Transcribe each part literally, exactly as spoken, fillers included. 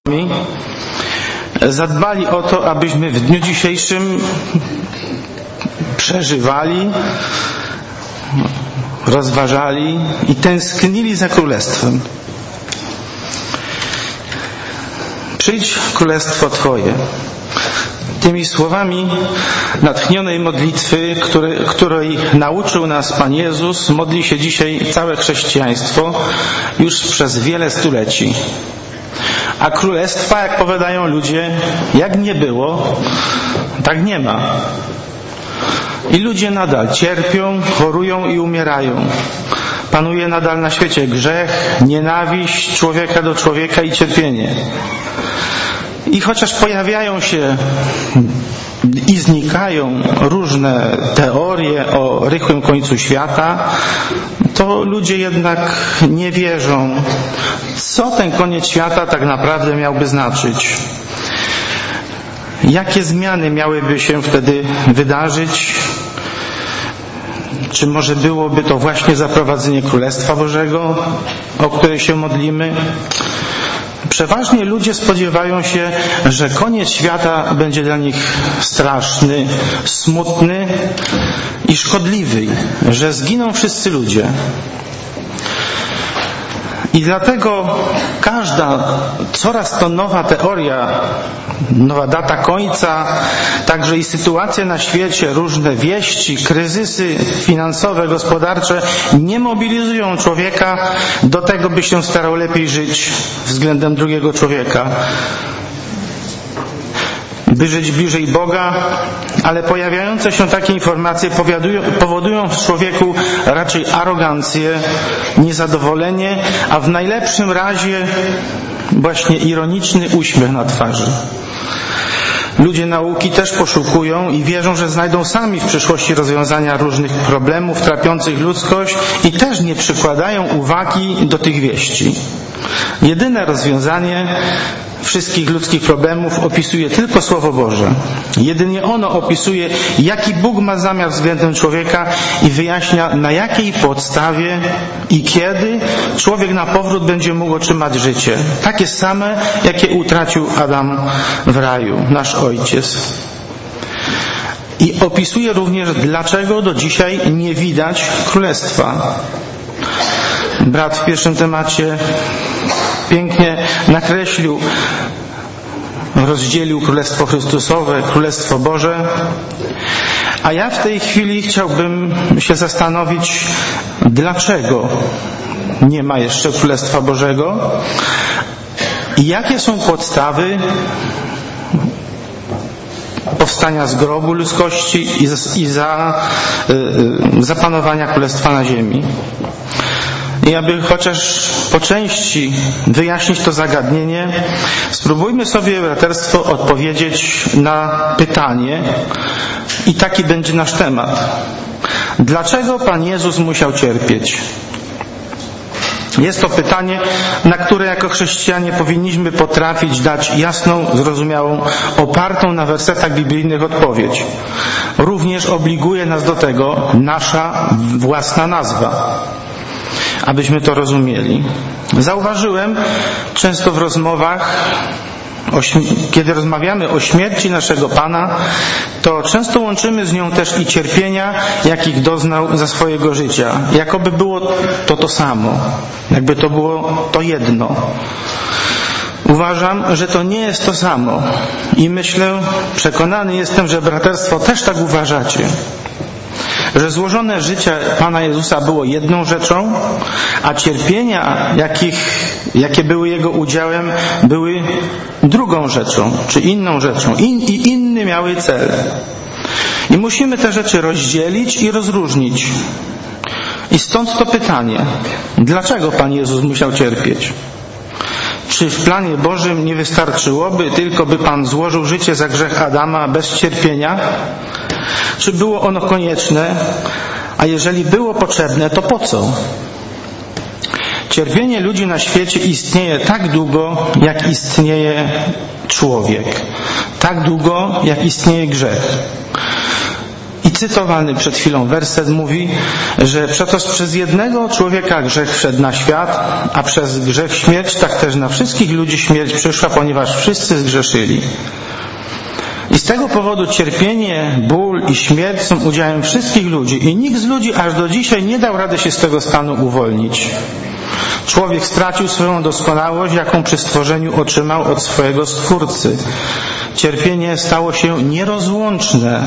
zadbali o to, abyśmy w dniu dzisiejszym przeżywali, rozważali i tęsknili za Królestwem. Przyjdź Królestwo Twoje. Tymi słowami natchnionej modlitwy, który, której nauczył nas Pan Jezus, modli się dzisiaj całe chrześcijaństwo już przez wiele stuleci. A Królestwa, jak powiadają ludzie, jak nie było, tak nie ma. I ludzie nadal cierpią, chorują i umierają. Panuje nadal na świecie grzech, nienawiść człowieka do człowieka i cierpienie. I chociaż pojawiają się i znikają różne teorie o rychłym końcu świata, to ludzie jednak nie wierzą, co ten koniec świata tak naprawdę miałby znaczyć. Jakie zmiany miałyby się wtedy wydarzyć? Czy może byłoby to właśnie zaprowadzenie Królestwa Bożego, o które się modlimy? Przeważnie ludzie spodziewają się, że koniec świata będzie dla nich straszny, smutny i szkodliwy, że zginą wszyscy ludzie. I dlatego każda coraz to nowa teoria, nowa data końca, także i sytuacje na świecie, różne wieści, kryzysy finansowe, gospodarcze nie mobilizują człowieka do tego, by się starał lepiej żyć względem drugiego człowieka, by żyć bliżej Boga, ale pojawiające się takie informacje powodują w człowieku raczej arogancję, niezadowolenie, a w najlepszym razie właśnie ironiczny uśmiech na twarzy. Ludzie nauki też poszukują i wierzą, że znajdą sami w przyszłości rozwiązania różnych problemów trapiących ludzkość i też nie przykładają uwagi do tych wieści. Jedyne rozwiązanie wszystkich ludzkich problemów opisuje tylko Słowo Boże. Jedynie ono opisuje, jaki Bóg ma zamiar względem człowieka i wyjaśnia, na jakiej podstawie i kiedy człowiek na powrót będzie mógł otrzymać życie. Takie same, jakie utracił Adam w raju, nasz ojciec. I opisuje również, dlaczego do dzisiaj nie widać Królestwa. Brat w pierwszym temacie pięknie nakreślił, rozdzielił Królestwo Chrystusowe, Królestwo Boże. A ja w tej chwili chciałbym się zastanowić, dlaczego nie ma jeszcze Królestwa Bożego i jakie są podstawy powstania z grobu ludzkości i za, y, zapanowania Królestwa na ziemi. I aby chociaż po części wyjaśnić to zagadnienie, spróbujmy sobie, braterstwo, odpowiedzieć na pytanie i taki będzie nasz temat. Dlaczego Pan Jezus musiał cierpieć? Jest to pytanie, na które jako chrześcijanie powinniśmy potrafić dać jasną, zrozumiałą, opartą na wersetach biblijnych odpowiedź. Również obliguje nas do tego nasza własna nazwa, abyśmy to rozumieli. Zauważyłem często w rozmowach, kiedy rozmawiamy o śmierci naszego Pana, to często łączymy z nią też i cierpienia, jakich doznał za swojego życia. Jakoby było to to samo. Jakby to było to jedno. Uważam, że to nie jest to samo. I myślę, przekonany jestem, że braterstwo też tak uważacie. Że złożone życie Pana Jezusa było jedną rzeczą, a cierpienia, jakich, jakie były Jego udziałem, były drugą rzeczą, czy inną rzeczą. In, I inny miały cel. I musimy te rzeczy rozdzielić i rozróżnić. I stąd to pytanie, dlaczego Pan Jezus musiał cierpieć? Czy w planie Bożym nie wystarczyłoby tylko, by Pan złożył życie za grzech Adama bez cierpienia? Czy było ono konieczne? A jeżeli było potrzebne, to po co? Cierpienie ludzi na świecie istnieje tak długo, jak istnieje człowiek. Tak długo, jak istnieje grzech. I cytowany przed chwilą werset mówi, że przetoż przez jednego człowieka grzech wszedł na świat, a przez grzech śmierć, tak też na wszystkich ludzi śmierć przyszła, ponieważ wszyscy zgrzeszyli. I z tego powodu cierpienie, ból i śmierć są udziałem wszystkich ludzi i nikt z ludzi aż do dzisiaj nie dał rady się z tego stanu uwolnić. Człowiek stracił swoją doskonałość, jaką przy stworzeniu otrzymał od swojego Stwórcy. Cierpienie stało się nierozłączne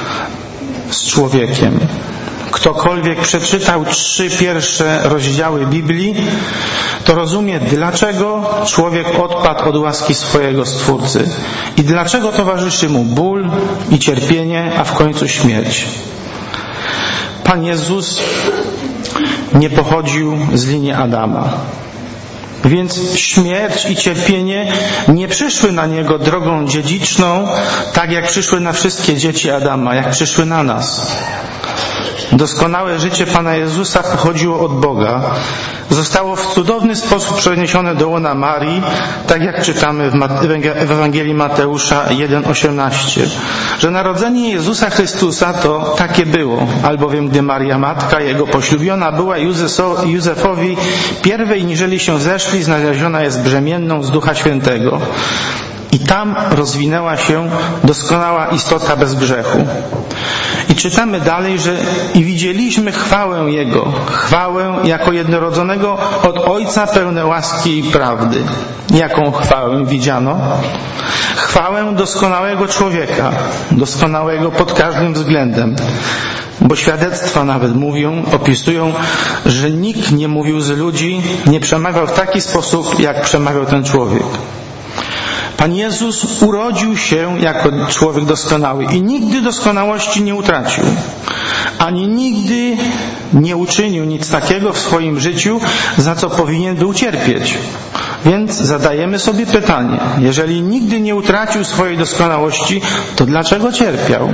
z człowiekiem. Ktokolwiek przeczytał trzy pierwsze rozdziały Biblii, to rozumie, dlaczego człowiek odpadł od łaski swojego Stwórcy i dlaczego towarzyszy mu ból i cierpienie, a w końcu śmierć. Pan Jezus nie pochodził z linii Adama. Więc śmierć i cierpienie nie przyszły na Niego drogą dziedziczną, tak jak przyszły na wszystkie dzieci Adama, jak przyszły na nas. Doskonałe życie Pana Jezusa pochodziło od Boga. Zostało w cudowny sposób przeniesione do łona Marii, tak jak czytamy w Ewangelii Mateusza jeden osiemnaście, że narodzenie Jezusa Chrystusa to takie było, albowiem gdy Maria Matka Jego poślubiona była Józefowi pierwej niżeli się zeszli, znaleziona jest brzemienną z Ducha Świętego. I tam rozwinęła się doskonała istota bez grzechu. I czytamy dalej, że i widzieliśmy chwałę Jego, chwałę jako jednorodzonego od Ojca pełne łaski i prawdy. Jaką chwałę widziano? Chwałę doskonałego człowieka, doskonałego pod każdym względem. Bo świadectwa nawet mówią, opisują, że nikt nie mówił z ludzi, nie przemawiał w taki sposób, jak przemawiał ten człowiek. Pan Jezus urodził się jako człowiek doskonały i nigdy doskonałości nie utracił. Ani nigdy nie uczynił nic takiego w swoim życiu, za co powinien był cierpieć. Więc zadajemy sobie pytanie, jeżeli nigdy nie utracił swojej doskonałości, to dlaczego cierpiał?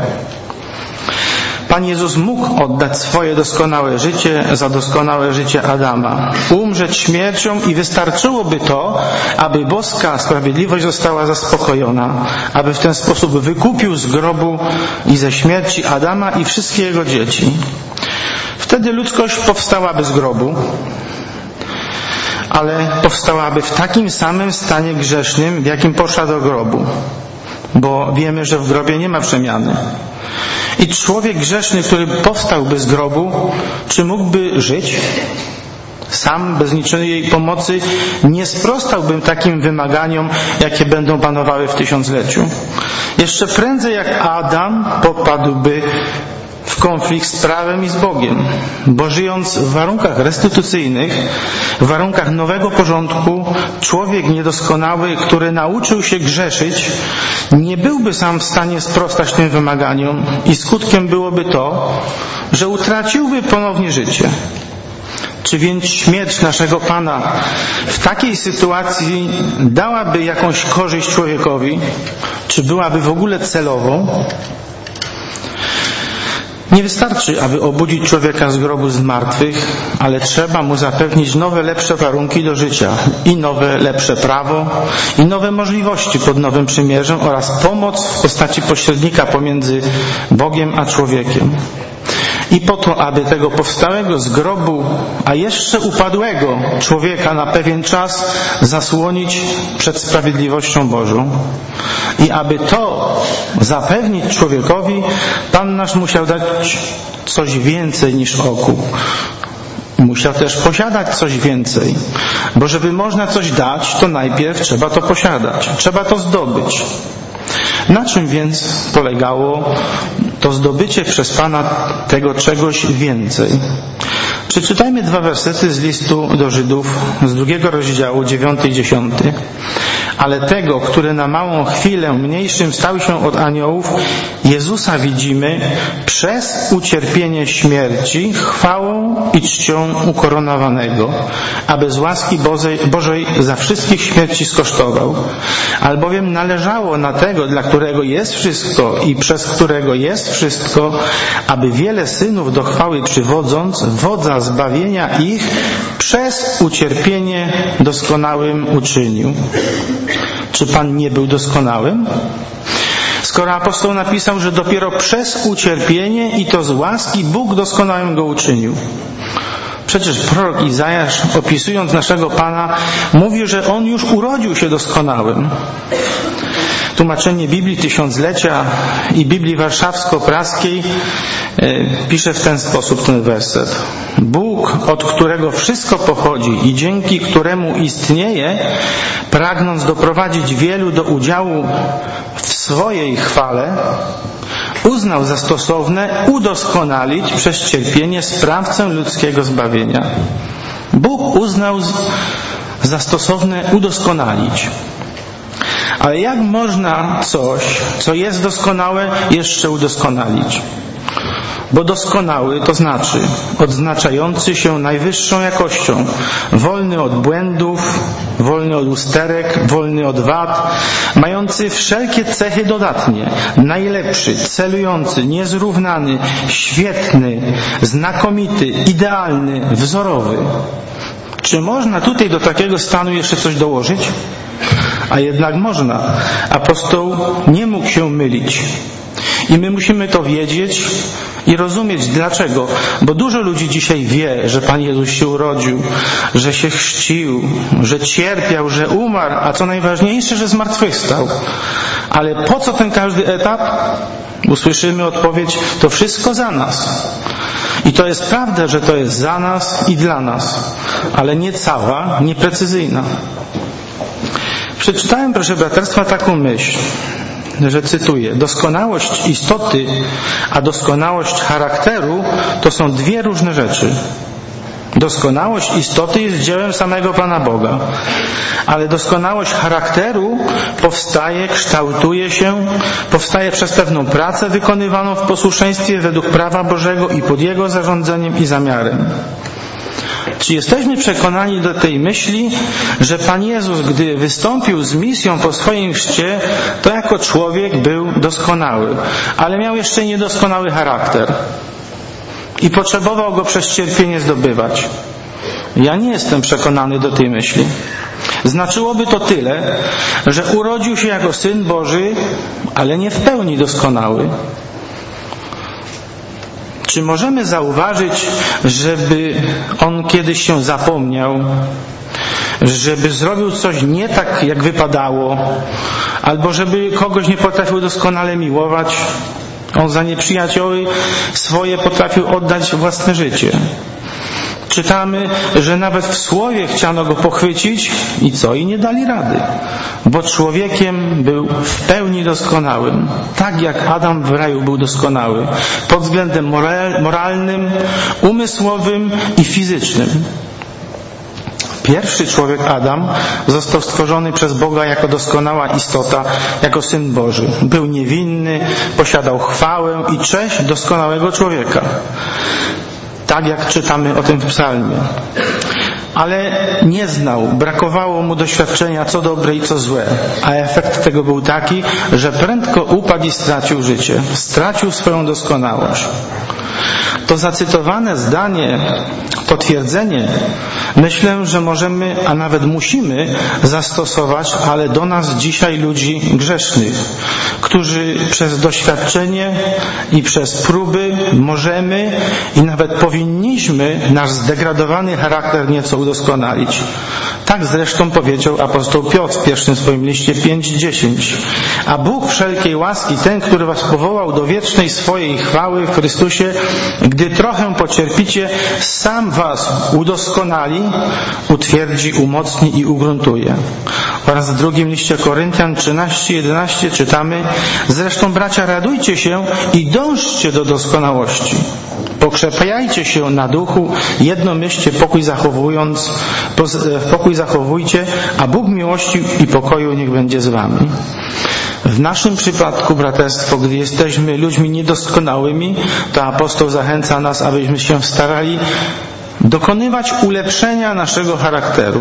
Pan Jezus mógł oddać swoje doskonałe życie za doskonałe życie Adama, umrzeć śmiercią i wystarczyłoby to, aby boska sprawiedliwość została zaspokojona, aby w ten sposób wykupił z grobu i ze śmierci Adama i wszystkie jego dzieci. Wtedy ludzkość powstałaby z grobu, ale powstałaby w takim samym stanie grzesznym, w jakim poszła do grobu, bo wiemy, że w grobie nie ma przemiany. I człowiek grzeszny, który powstałby z grobu, czy mógłby żyć? Sam, bez niczyjej pomocy, nie sprostałbym takim wymaganiom, jakie będą panowały w tysiącleciu. Jeszcze prędzej jak Adam popadłby w konflikt z prawem i z Bogiem, bo żyjąc w warunkach restytucyjnych, w warunkach nowego porządku, człowiek niedoskonały, który nauczył się grzeszyć, nie byłby sam w stanie sprostać tym wymaganiom i skutkiem byłoby to, że utraciłby ponownie życie. Czy więc śmierć naszego Pana w takiej sytuacji dałaby jakąś korzyść człowiekowi? Czy byłaby w ogóle celową? Nie wystarczy, aby obudzić człowieka z grobu z martwych, ale trzeba mu zapewnić nowe, lepsze warunki do życia i nowe, lepsze prawo i nowe możliwości pod nowym przymierzem oraz pomoc w postaci pośrednika pomiędzy Bogiem a człowiekiem. I po to, aby tego powstałego z grobu, a jeszcze upadłego człowieka na pewien czas zasłonić przed sprawiedliwością Bożą. I aby to zapewnić człowiekowi, Pan nasz musiał dać coś więcej niż okup. Musiał też posiadać coś więcej. Bo żeby można coś dać, to najpierw trzeba to posiadać. Trzeba to zdobyć. Na czym więc polegało to zdobycie przez Pana tego czegoś więcej? Przeczytajmy dwa wersety z listu do Żydów z drugiego rozdziału, dziewiąty i dziesiąty. Ale tego, który na małą chwilę mniejszym stał się od aniołów, Jezusa widzimy przez ucierpienie śmierci, chwałą i czcią ukoronowanego, aby z łaski Bożej, Bożej za wszystkich śmierci skosztował. Albowiem należało na tego, dla którego jest wszystko i przez którego jest wszystko, aby wiele synów do chwały przywodząc, wodza zbawienia ich przez ucierpienie doskonałym uczynił. Czy Pan nie był doskonałym? skoro apostoł napisał, że dopiero przez ucierpienie i to z łaski Bóg doskonałym go uczynił? Przecież prorok Izajasz, opisując naszego Pana, mówi, że On już urodził się doskonałym. Tłumaczenie Biblii Tysiąclecia i Biblii Warszawsko-Praskiej pisze w ten sposób ten werset. Bóg, od którego wszystko pochodzi i dzięki któremu istnieje, pragnąc doprowadzić wielu do udziału w swojej chwale, uznał za stosowne udoskonalić przez cierpienie sprawcę ludzkiego zbawienia. Bóg uznał za stosowne udoskonalić. Ale jak można coś, co jest doskonałe, jeszcze udoskonalić? Bo doskonały to znaczy odznaczający się najwyższą jakością, wolny od błędów, wolny od usterek, wolny od wad, mający wszelkie cechy dodatnie, najlepszy, celujący, niezrównany, świetny, znakomity, idealny, wzorowy. Czy można tutaj do takiego stanu jeszcze coś dołożyć? A jednak można. Apostoł nie mógł się mylić. I my musimy to wiedzieć i rozumieć dlaczego. Bo dużo ludzi dzisiaj wie, że Pan Jezus się urodził, że się chrzcił, że cierpiał, że umarł, a co najważniejsze, że zmartwychwstał. Ale po co ten każdy etap? Usłyszymy odpowiedź, to wszystko za nas. I to jest prawda, że to jest za nas i dla nas, ale nie cała, nieprecyzyjna. Przeczytałem, proszę braterstwa, taką myśl, że cytuję: doskonałość istoty, a doskonałość charakteru to są dwie różne rzeczy. Doskonałość istoty jest dziełem samego Pana Boga, ale doskonałość charakteru powstaje, kształtuje się, powstaje przez pewną pracę wykonywaną w posłuszeństwie według prawa Bożego i pod Jego zarządzeniem i zamiarem. Czy jesteśmy przekonani do tej myśli, że Pan Jezus, gdy wystąpił z misją po swoim chrzcie, to jako człowiek był doskonały, ale miał jeszcze niedoskonały charakter i potrzebował go przez cierpienie zdobywać? Ja nie jestem przekonany do tej myśli. Znaczyłoby to tyle, że urodził się jako Syn Boży, ale nie w pełni doskonały. Czy możemy zauważyć, żeby on kiedyś się zapomniał, żeby zrobił coś nie tak, jak wypadało, albo żeby kogoś nie potrafił doskonale miłować? On za nieprzyjacioły swoje potrafił oddać własne życie. Czytamy, że nawet w słowie chciano go pochwycić i co? I nie dali rady. Bo człowiekiem był w pełni doskonałym. Tak jak Adam w raju był doskonały. Pod względem moralnym, umysłowym i fizycznym. Pierwszy człowiek Adam został stworzony przez Boga jako doskonała istota, jako Syn Boży. Był niewinny, posiadał chwałę i cześć doskonałego człowieka. Tak jak czytamy o tym w psalmie. Ale nie znał, brakowało mu doświadczenia, co dobre i co złe. A efekt tego był taki, że prędko upadł i stracił życie. Stracił swoją doskonałość. To zacytowane zdanie, to twierdzenie, myślę, że możemy, a nawet musimy zastosować, ale do nas dzisiaj ludzi grzesznych, którzy przez doświadczenie i przez próby możemy i nawet powinniśmy nasz zdegradowany charakter nieco udoskonalić. Tak zresztą powiedział apostoł Piotr w pierwszym swoim liście pięć dziesięć. A Bóg wszelkiej łaski, ten, który was powołał do wiecznej swojej chwały w Chrystusie, gdy trochę pocierpicie, sam was udoskonali, utwierdzi, umocni i ugruntuje. Oraz w drugim liście Koryntian trzynaście jedenaście czytamy: zresztą bracia, radujcie się i dążcie do doskonałości. Pokrzepiajcie się na duchu, jednomyślnie pokój zachowując, pokój zachowujcie, a Bóg miłości i pokoju niech będzie z wami. W naszym przypadku, braterstwo, gdy jesteśmy ludźmi niedoskonałymi, to apostoł zachęca nas, abyśmy się starali dokonywać ulepszenia naszego charakteru.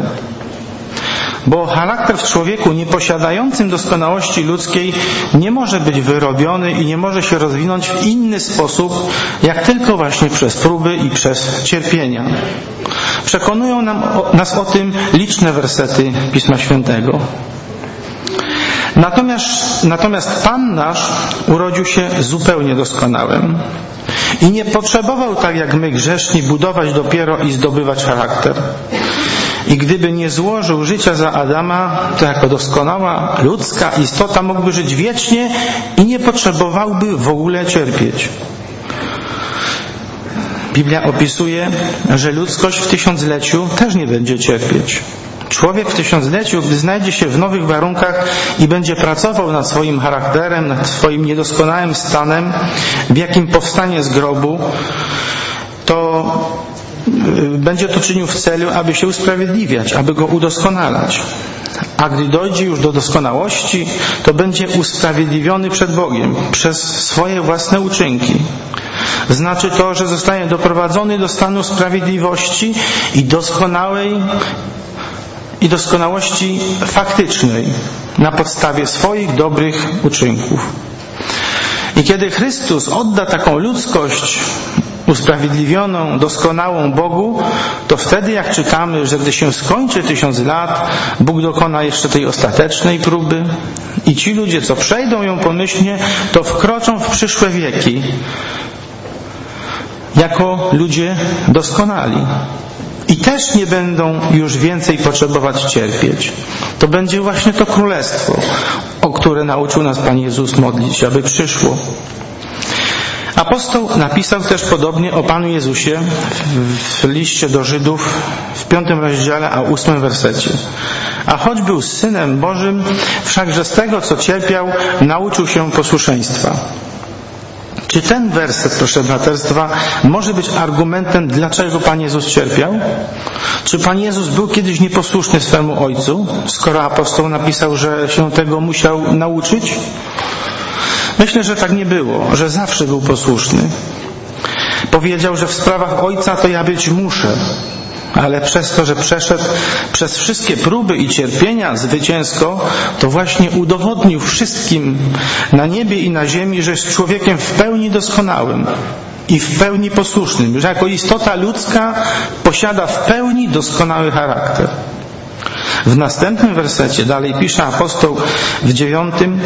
Bo charakter w człowieku nieposiadającym doskonałości ludzkiej nie może być wyrobiony i nie może się rozwinąć w inny sposób, jak tylko właśnie przez próby i przez cierpienia. Przekonują nam, nas o tym liczne wersety Pisma Świętego. Natomiast, natomiast Pan nasz urodził się zupełnie doskonałym i nie potrzebował, tak jak my grzeszni, budować dopiero i zdobywać charakter. I gdyby nie złożył życia za Adama, to jako doskonała ludzka istota mógłby żyć wiecznie i nie potrzebowałby w ogóle cierpieć. Biblia opisuje, że ludzkość w tysiącleciu też nie będzie cierpieć. Człowiek w tysiącleciu, gdy znajdzie się w nowych warunkach i będzie pracował nad swoim charakterem, nad swoim niedoskonałym stanem, w jakim powstanie z grobu, to będzie to czynił w celu, aby się usprawiedliwiać, aby go udoskonalać. A gdy dojdzie już do doskonałości, to będzie usprawiedliwiony przed Bogiem przez swoje własne uczynki. Znaczy to, że zostanie doprowadzony do stanu sprawiedliwości i doskonałej i doskonałości faktycznej na podstawie swoich dobrych uczynków. I kiedy Chrystus odda taką ludzkość usprawiedliwioną, doskonałą Bogu, to wtedy, jak czytamy, że gdy się skończy tysiąc lat, Bóg dokona jeszcze tej ostatecznej próby i ci ludzie, co przejdą ją pomyślnie, to wkroczą w przyszłe wieki jako ludzie doskonali. I też nie będą już więcej potrzebować cierpieć. To będzie właśnie to królestwo, o które nauczył nas Pan Jezus modlić, aby przyszło. Apostoł napisał też podobnie o Panu Jezusie w liście do Żydów w piątym rozdziale, a ósmym wersecie. A choć był Synem Bożym, wszakże z tego, co cierpiał, nauczył się posłuszeństwa. Czy ten werset, proszę braterstwa, może być argumentem, dlaczego Pan Jezus cierpiał? Czy Pan Jezus był kiedyś nieposłuszny swemu Ojcu, skoro apostoł napisał, że się tego musiał nauczyć? Myślę, że tak nie było, że zawsze był posłuszny. Powiedział, że w sprawach Ojca to ja być muszę, ale przez to, że przeszedł przez wszystkie próby i cierpienia zwycięsko, to właśnie udowodnił wszystkim na niebie i na ziemi, że jest człowiekiem w pełni doskonałym i w pełni posłusznym, że jako istota ludzka posiada w pełni doskonały charakter. W następnym wersecie dalej pisze apostoł w dziewiątym: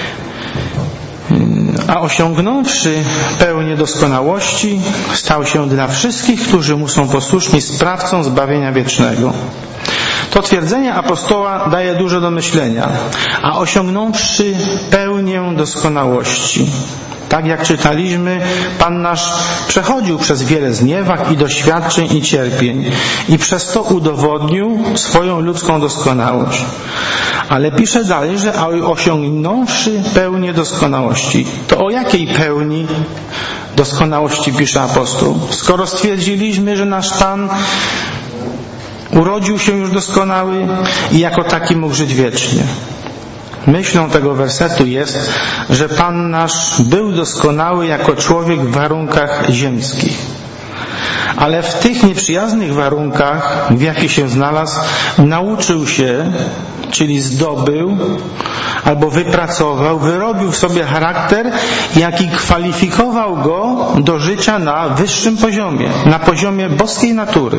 a osiągnąwszy pełnię doskonałości, stał się dla wszystkich, którzy mu są posłuszni, sprawcą zbawienia wiecznego. To twierdzenie apostoła daje dużo do myślenia. A osiągnąwszy pełnię doskonałości. Tak jak czytaliśmy, Pan nasz przechodził przez wiele zniewag i doświadczeń i cierpień i przez to udowodnił swoją ludzką doskonałość. Ale pisze dalej, że osiągnąwszy pełnię doskonałości. To o jakiej pełni doskonałości pisze apostoł? Skoro stwierdziliśmy, że nasz Pan urodził się już doskonały i jako taki mógł żyć wiecznie. Myślą tego wersetu jest, że Pan nasz był doskonały jako człowiek w warunkach ziemskich. Ale w tych nieprzyjaznych warunkach, w jakich się znalazł, nauczył się, czyli zdobył, albo wypracował, wyrobił w sobie charakter, jaki kwalifikował go do życia na wyższym poziomie, na poziomie boskiej natury.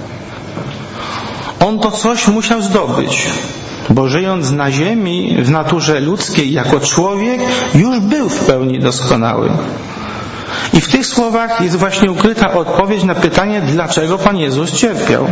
On to coś musiał zdobyć, bo żyjąc na ziemi, w naturze ludzkiej, jako człowiek, już był w pełni doskonały. I w tych słowach jest właśnie ukryta odpowiedź na pytanie, dlaczego Pan Jezus cierpiał.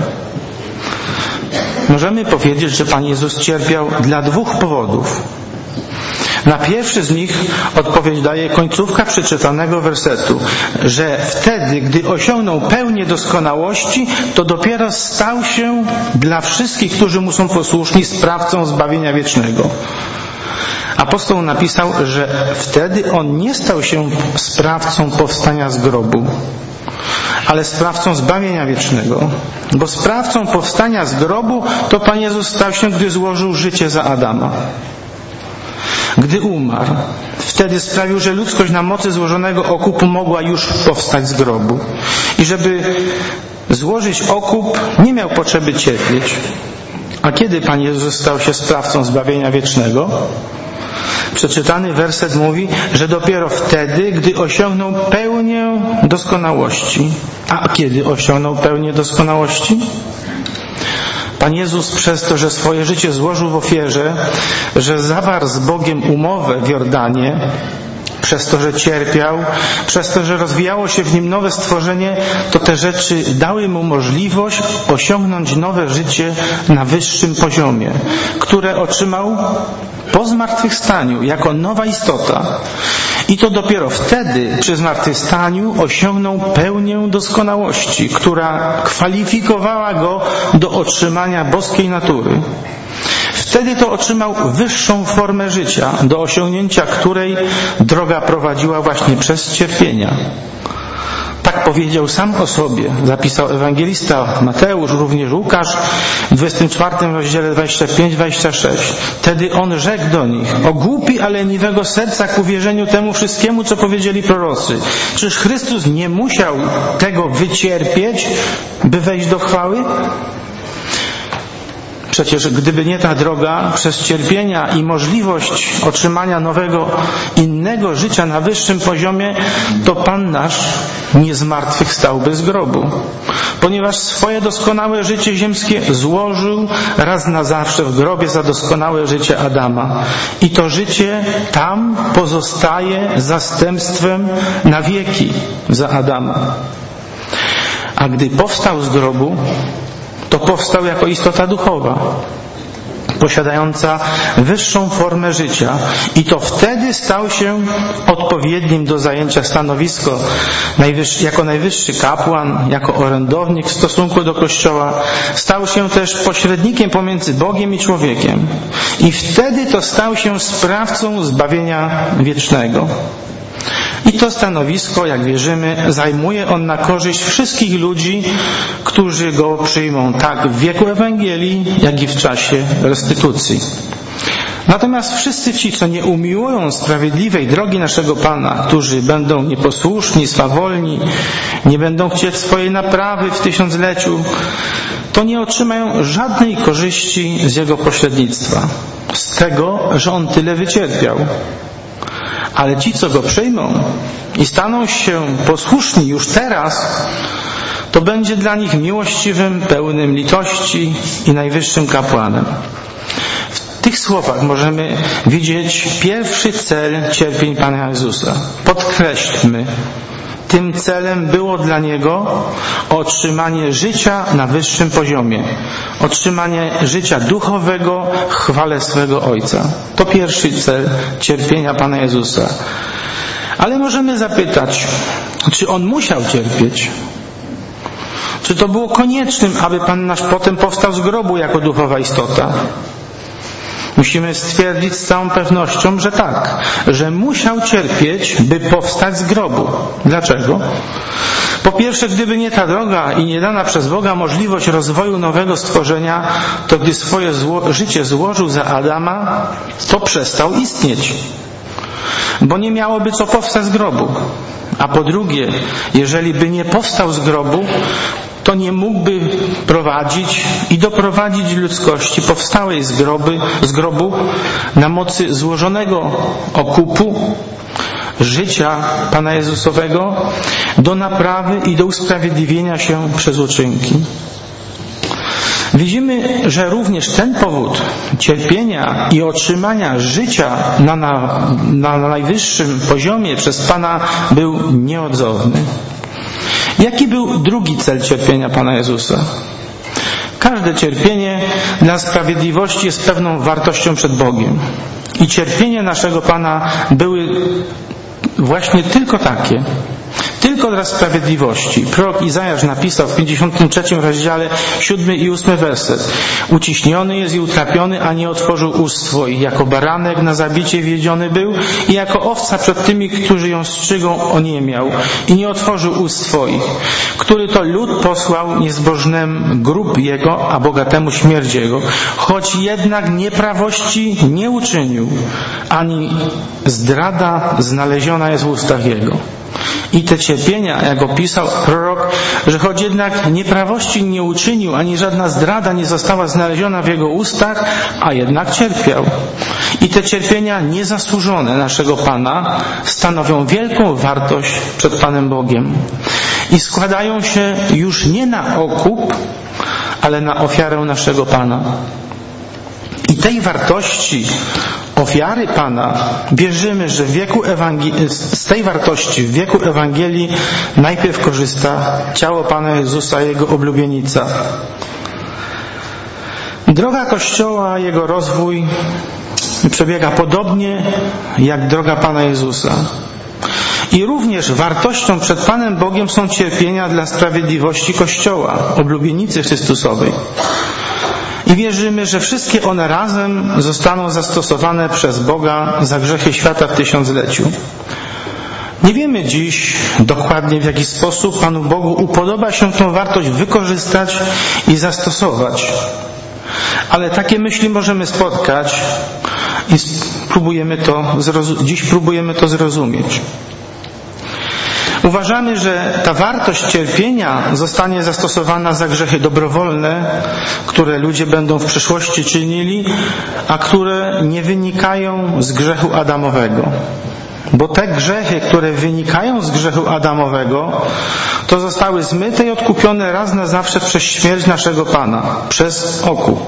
Możemy powiedzieć, że Pan Jezus cierpiał dla dwóch powodów. Na pierwszy z nich odpowiedź daje końcówka przeczytanego wersetu, że wtedy, gdy osiągnął pełnię doskonałości, to dopiero stał się dla wszystkich, którzy mu są posłuszni, sprawcą zbawienia wiecznego. Apostoł napisał, że wtedy on nie stał się sprawcą powstania z grobu, ale sprawcą zbawienia wiecznego. Bo sprawcą powstania z grobu to Pan Jezus stał się, gdy złożył życie za Adama. Gdy umarł, wtedy sprawił, że ludzkość na mocy złożonego okupu mogła już powstać z grobu. I żeby złożyć okup, nie miał potrzeby cierpieć. A kiedy Pan Jezus stał się sprawcą zbawienia wiecznego? Przeczytany werset mówi, że dopiero wtedy, gdy osiągnął pełnię doskonałości. A kiedy osiągnął pełnię doskonałości? Pan Jezus przez to, że swoje życie złożył w ofierze, że zawarł z Bogiem umowę w Jordanie, przez to, że cierpiał, przez to, że rozwijało się w nim nowe stworzenie, to te rzeczy dały mu możliwość osiągnąć nowe życie na wyższym poziomie, które otrzymał po zmartwychwstaniu jako nowa istota. I to dopiero wtedy, przy zmartwychwstaniu, osiągnął pełnię doskonałości, która kwalifikowała go do otrzymania boskiej natury. Wtedy to otrzymał wyższą formę życia, do osiągnięcia której droga prowadziła właśnie przez cierpienia. Tak powiedział sam o sobie, zapisał ewangelista Mateusz, również Łukasz w dwudziestym czwartym rozdziale dwadzieścia pięć dwadzieścia sześć. Wtedy on rzekł do nich: o głupi, ale leniwego serca ku wierzeniu temu wszystkiemu, co powiedzieli prorocy. Czyż Chrystus nie musiał tego wycierpieć, by wejść do chwały? Przecież gdyby nie ta droga przez cierpienia i możliwość otrzymania nowego, innego życia na wyższym poziomie, to Pan nasz nie zmartwychwstałby z grobu. Ponieważ swoje doskonałe życie ziemskie złożył raz na zawsze w grobie za doskonałe życie Adama. I to życie tam pozostaje zastępstwem na wieki za Adama. A gdy powstał z grobu, to powstał jako istota duchowa, posiadająca wyższą formę życia, i to wtedy stał się odpowiednim do zajęcia stanowisko jako najwyższy kapłan, jako orędownik w stosunku do Kościoła. Stał się też pośrednikiem pomiędzy Bogiem i człowiekiem, i wtedy to stał się sprawcą zbawienia wiecznego. I to stanowisko, jak wierzymy, zajmuje on na korzyść wszystkich ludzi, którzy go przyjmą tak w wieku Ewangelii, jak i w czasie restytucji. Natomiast wszyscy ci, co nie umiłują sprawiedliwej drogi naszego Pana, którzy będą nieposłuszni, swawolni, nie będą chcieć swojej naprawy w tysiącleciu, to nie otrzymają żadnej korzyści z Jego pośrednictwa, z tego, że On tyle wycierpiał. Ale ci, co go przyjmą i staną się posłuszni już teraz, to będzie dla nich miłościwym, pełnym litości i najwyższym kapłanem. W tych słowach możemy widzieć pierwszy cel cierpień Pana Jezusa. Podkreślmy, tym celem było dla Niego otrzymanie życia na wyższym poziomie, otrzymanie życia duchowego w chwale swego Ojca. To pierwszy cel cierpienia Pana Jezusa. Ale możemy zapytać, czy On musiał cierpieć? Czy to było koniecznym, aby Pan nasz potem powstał z grobu jako duchowa istota? Musimy stwierdzić z całą pewnością, że tak, że musiał cierpieć, by powstać z grobu. Dlaczego? Po pierwsze, gdyby nie ta droga i nie dana przez Boga możliwość rozwoju nowego stworzenia, to gdy swoje zło- życie złożył za Adama, to przestał istnieć, bo nie miałoby co powstać z grobu. A po drugie, jeżeli by nie powstał z grobu, to nie mógłby prowadzić i doprowadzić ludzkości powstałej z, groby, z grobu na mocy złożonego okupu życia Pana Jezusowego do naprawy i do usprawiedliwienia się przez uczynki. Widzimy, że również ten powód cierpienia i otrzymania życia na, na, na najwyższym poziomie przez Pana był nieodzowny. Jaki był drugi cel cierpienia Pana Jezusa? Każde cierpienie dla sprawiedliwości jest pewną wartością przed Bogiem. I cierpienie naszego Pana były właśnie tylko takie. Tylko dla sprawiedliwości. Prorok Izajasz napisał w pięćdziesiątym trzecim rozdziale siódmy i ósmy werset. Uciśniony jest i utrapiony, a nie otworzył ust swoich. Jako baranek na zabicie wiedziony był i jako owca przed tymi, którzy ją strzygą, oniemiał i nie otworzył ust swoich. Który to lud posłał niezbożnemu grób jego, a bogatemu śmierć jego. Choć jednak nieprawości nie uczynił, ani zdrada znaleziona jest w ustach jego. I te cierpienia, jak opisał prorok, że choć jednak nieprawości nie uczynił, ani żadna zdrada nie została znaleziona w jego ustach, a jednak cierpiał. I te cierpienia niezasłużone naszego Pana stanowią wielką wartość przed Panem Bogiem. I składają się już nie na okup, ale na ofiarę naszego Pana. I tej wartości ofiary Pana wierzymy, że w wieku Ewangelii, z tej wartości w wieku Ewangelii najpierw korzysta ciało Pana Jezusa, Jego oblubienica. Droga Kościoła, jego rozwój przebiega podobnie jak droga Pana Jezusa. I również wartością przed Panem Bogiem są cierpienia dla sprawiedliwości Kościoła, oblubienicy Chrystusowej. I wierzymy, że wszystkie one razem zostaną zastosowane przez Boga za grzechy świata w tysiącleciu. Nie wiemy dziś dokładnie, w jaki sposób Panu Bogu upodoba się tą wartość wykorzystać i zastosować. Ale takie myśli możemy spotkać i próbujemy to dziś próbujemy to zrozumieć. Uważamy, że ta wartość cierpienia zostanie zastosowana za grzechy dobrowolne, które ludzie będą w przyszłości czynili, a które nie wynikają z grzechu Adamowego. Bo te grzechy, które wynikają z grzechu Adamowego, to zostały zmyte i odkupione raz na zawsze przez śmierć naszego Pana, przez okup.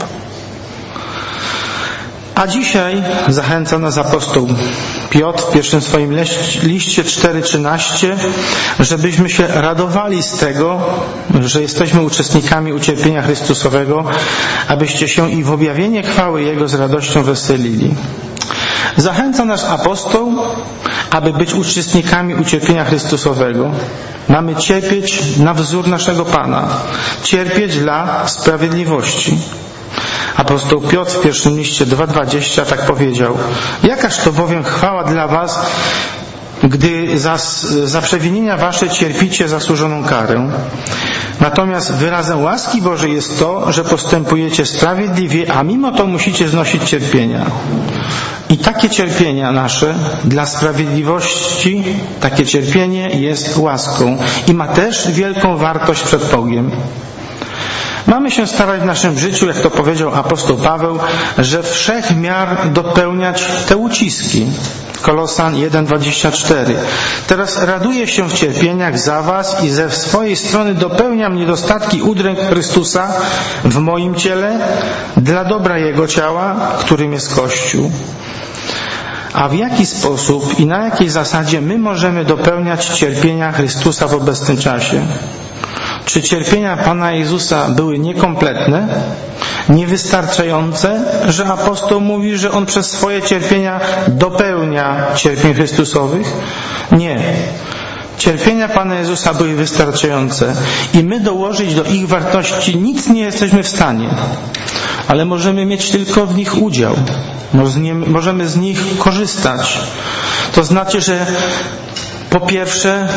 A dzisiaj zachęca nas apostoł Piotr w pierwszym swoim liście cztery trzynaście, żebyśmy się radowali z tego, że jesteśmy uczestnikami ucierpienia Chrystusowego, abyście się i w objawienie chwały Jego z radością weselili. Zachęca nas apostoł, aby być uczestnikami ucierpienia Chrystusowego. Mamy cierpieć na wzór naszego Pana, cierpieć dla sprawiedliwości. Apostoł Piotr w pierwszym liście dwa dwadzieścia tak powiedział: jakaż to bowiem chwała dla was, gdy za, za przewinienia wasze cierpicie zasłużoną karę. Natomiast wyrazem łaski Bożej jest to, że postępujecie sprawiedliwie, a mimo to musicie znosić cierpienia. I takie cierpienia nasze dla sprawiedliwości, takie cierpienie jest łaską i ma też wielką wartość przed Bogiem. Mamy się starać w naszym życiu, jak to powiedział apostoł Paweł, że wszech miar dopełniać te uciski. Kolosan jeden dwadzieścia cztery. Teraz raduję się w cierpieniach za was i ze swojej strony dopełniam niedostatki udręk Chrystusa w moim ciele dla dobra Jego ciała, którym jest Kościół. A w jaki sposób i na jakiej zasadzie my możemy dopełniać cierpienia Chrystusa w obecnym czasie? Czy cierpienia Pana Jezusa były niekompletne, niewystarczające, że apostoł mówi, że On przez swoje cierpienia dopełnia cierpień Chrystusowych? Nie. Cierpienia Pana Jezusa były wystarczające i my dołożyć do ich wartości nic nie jesteśmy w stanie, ale możemy mieć tylko w nich udział. Możemy z nich korzystać. To znaczy, że po pierwsze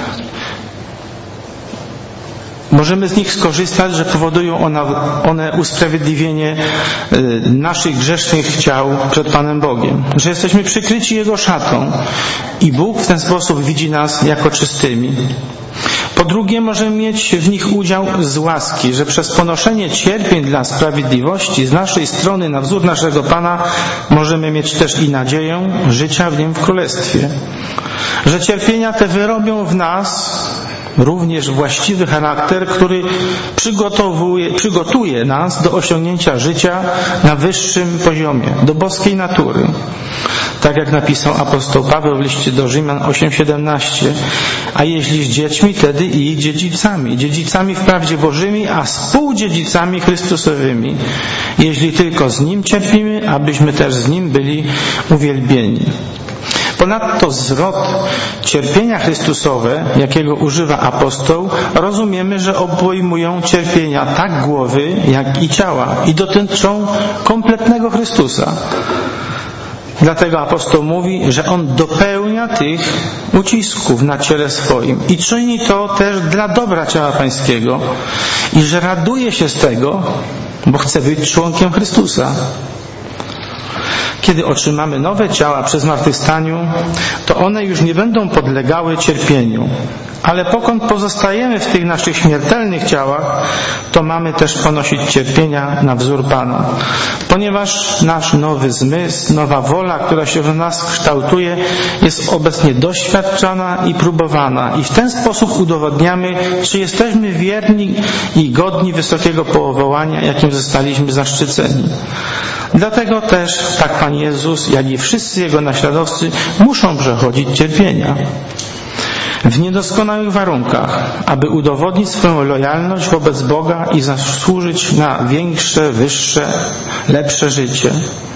możemy z nich skorzystać, że powodują one, one usprawiedliwienie naszych grzesznych ciał przed Panem Bogiem. Że jesteśmy przykryci Jego szatą i Bóg w ten sposób widzi nas jako czystymi. Po drugie, możemy mieć w nich udział z łaski, że przez ponoszenie cierpień dla sprawiedliwości z naszej strony na wzór naszego Pana możemy mieć też i nadzieję życia w Nim w Królestwie. Że cierpienia te wyrobią w nas również właściwy charakter, który przygotowuje, przygotuje nas do osiągnięcia życia na wyższym poziomie, do boskiej natury. Tak jak napisał apostoł Paweł w liście do Rzymian osiem siedemnaście. A jeśli z dziećmi, wtedy i dziedzicami. Dziedzicami wprawdzie Bożymi, a współdziedzicami Chrystusowymi. Jeśli tylko z Nim cierpimy, abyśmy też z Nim byli uwielbieni. Ponadto zwrot cierpienia Chrystusowe, jakiego używa apostoł, rozumiemy, że obejmują cierpienia tak głowy, jak i ciała i dotyczą kompletnego Chrystusa. Dlatego apostoł mówi, że On dopełnia tych ucisków na ciele swoim i czyni to też dla dobra ciała Pańskiego i że raduje się z tego, bo chce być członkiem Chrystusa. Kiedy otrzymamy nowe ciała przy zmartwychwstaniu, to one już nie będą podlegały cierpieniu. Ale pokąd pozostajemy w tych naszych śmiertelnych ciałach, to mamy też ponosić cierpienia na wzór Pana. Ponieważ nasz nowy zmysł, nowa wola, która się w nas kształtuje, jest obecnie doświadczana i próbowana. I w ten sposób udowodniamy, czy jesteśmy wierni i godni wysokiego powołania, jakim zostaliśmy zaszczyceni. Dlatego też tak Pan Jezus, jak i wszyscy Jego naśladowcy muszą przechodzić cierpienia. W niedoskonałych warunkach, aby udowodnić swoją lojalność wobec Boga i zasłużyć na większe, wyższe, lepsze życie.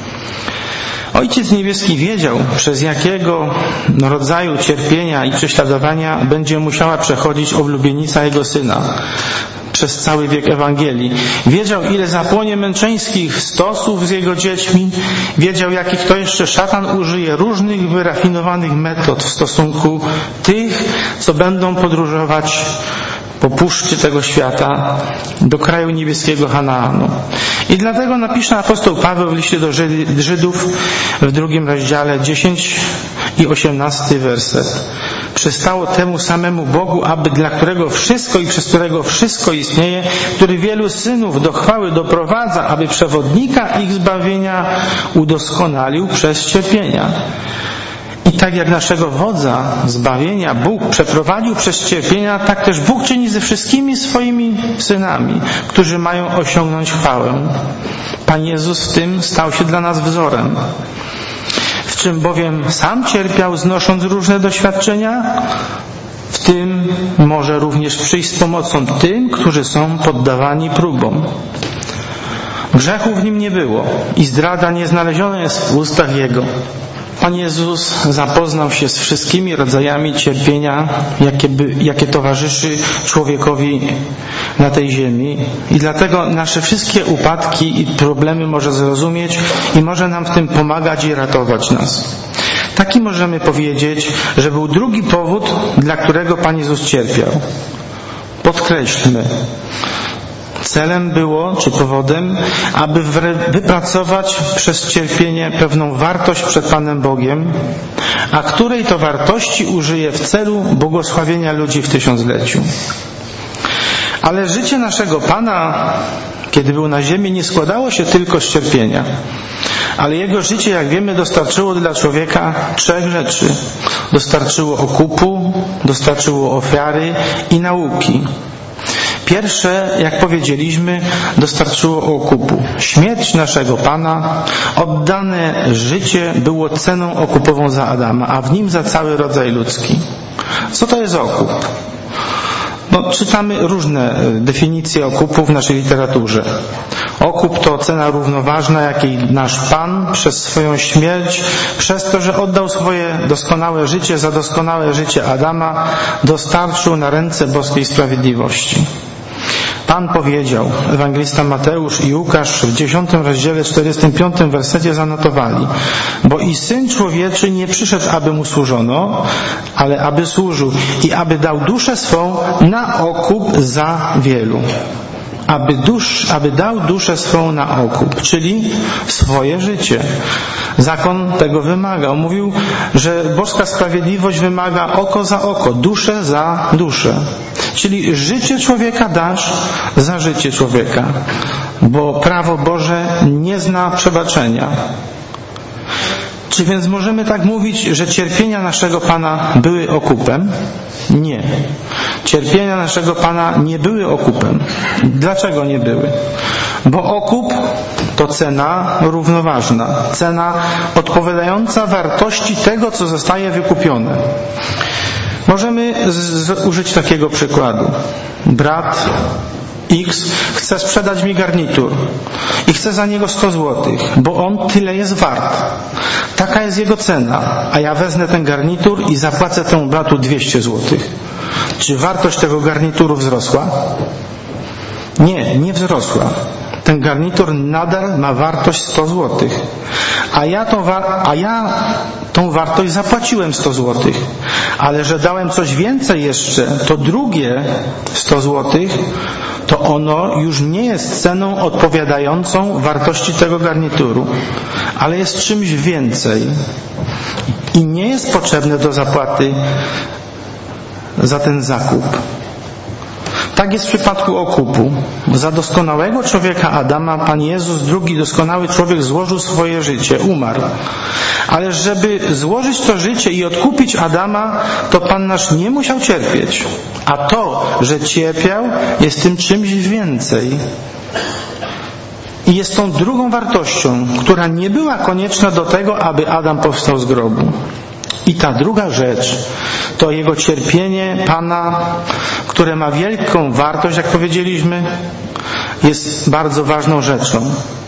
Ojciec Niebieski wiedział, przez jakiego rodzaju cierpienia i prześladowania będzie musiała przechodzić oblubienica Jego Syna przez cały wiek Ewangelii. Wiedział, ile zapłonie męczeńskich stosów z Jego dziećmi. Wiedział, jakich to jeszcze szatan użyje różnych wyrafinowanych metod w stosunku tych, co będą podróżować po puszczy tego świata do kraju niebieskiego Hanaanu. I dlatego napisze apostoł Paweł w liście do Żydów w drugim rozdziale dziesiąty i osiemnasty werset. Przystało temu samemu Bogu, aby dla którego wszystko i przez którego wszystko istnieje, który wielu synów do chwały doprowadza, aby przewodnika ich zbawienia udoskonalił przez cierpienia. I tak jak naszego wodza zbawienia Bóg przeprowadził przez cierpienia, tak też Bóg czyni ze wszystkimi swoimi synami, którzy mają osiągnąć chwałę. Pan Jezus w tym stał się dla nas wzorem. W czym bowiem sam cierpiał, znosząc różne doświadczenia, w tym może również przyjść z pomocą tym, którzy są poddawani próbom. Grzechu w nim nie było i zdrada nie znaleziona jest w ustach Jego. Pan Jezus zapoznał się z wszystkimi rodzajami cierpienia, jakie, by, jakie towarzyszy człowiekowi na tej ziemi i dlatego nasze wszystkie upadki i problemy może zrozumieć i może nam w tym pomagać i ratować nas. Taki możemy powiedzieć, że był drugi powód, dla którego Pan Jezus cierpiał. Podkreślmy, celem było, czy powodem, aby wypracować przez cierpienie pewną wartość przed Panem Bogiem, a której to wartości użyje w celu błogosławienia ludzi w tysiącleciu. Ale życie naszego Pana, kiedy był na ziemi, nie składało się tylko z cierpienia. Ale Jego życie, jak wiemy, dostarczyło dla człowieka trzech rzeczy. Dostarczyło okupu, dostarczyło ofiary i nauki. Pierwsze, jak powiedzieliśmy, dostarczyło okupu. Śmierć naszego Pana, oddane życie było ceną okupową za Adama, a w nim za cały rodzaj ludzki. Co to jest okup? No, czytamy różne definicje okupu w naszej literaturze. Okup to cena równoważna, jakiej nasz Pan przez swoją śmierć, przez to, że oddał swoje doskonałe życie za doskonałe życie Adama, dostarczył na ręce boskiej sprawiedliwości. Pan powiedział, ewangelista Mateusz i Łukasz w dziesiątym rozdziale czterdziestym piątym wersecie zanotowali: bo i Syn Człowieczy nie przyszedł, aby Mu służono, ale aby służył i aby dał duszę swą na okup za wielu. Aby, dusz, aby dał duszę swą na okup, czyli swoje życie. Zakon tego wymagał. Mówił, że boska sprawiedliwość wymaga oko za oko, duszę za duszę. Czyli życie człowieka dasz za życie człowieka, bo prawo Boże nie zna przebaczenia. Czy więc możemy tak mówić, że cierpienia naszego Pana były okupem? Nie. Cierpienia naszego Pana nie były okupem. Dlaczego nie były? Bo okup to cena równoważna, cena odpowiadająca wartości tego, co zostaje wykupione. Możemy z- użyć takiego przykładu. Brat X chce sprzedać mi garnitur i chce za niego sto złotych, bo on tyle jest wart. Taka jest jego cena, a ja wezmę ten garnitur i zapłacę temu bratu dwieście złotych. Czy wartość tego garnituru wzrosła? Nie, nie wzrosła. Ten garnitur nadal ma wartość sto złotych. A ja, tą wa- a ja tą wartość zapłaciłem sto złotych. Ale że dałem coś więcej jeszcze, to drugie sto złotych, to ono już nie jest ceną odpowiadającą wartości tego garnituru, ale jest czymś więcej. I nie jest potrzebne do zapłaty za ten zakup. Tak jest w przypadku okupu. Za doskonałego człowieka Adama Pan Jezus, drugi doskonały człowiek, złożył swoje życie, umarł. Ale żeby złożyć to życie i odkupić Adama, to Pan nasz nie musiał cierpieć. A to, że cierpiał, jest tym czymś więcej. I jest tą drugą wartością, która nie była konieczna do tego, aby Adam powstał z grobu. I ta druga rzecz to Jego cierpienie Pana, które ma wielką wartość, jak powiedzieliśmy, jest bardzo ważną rzeczą.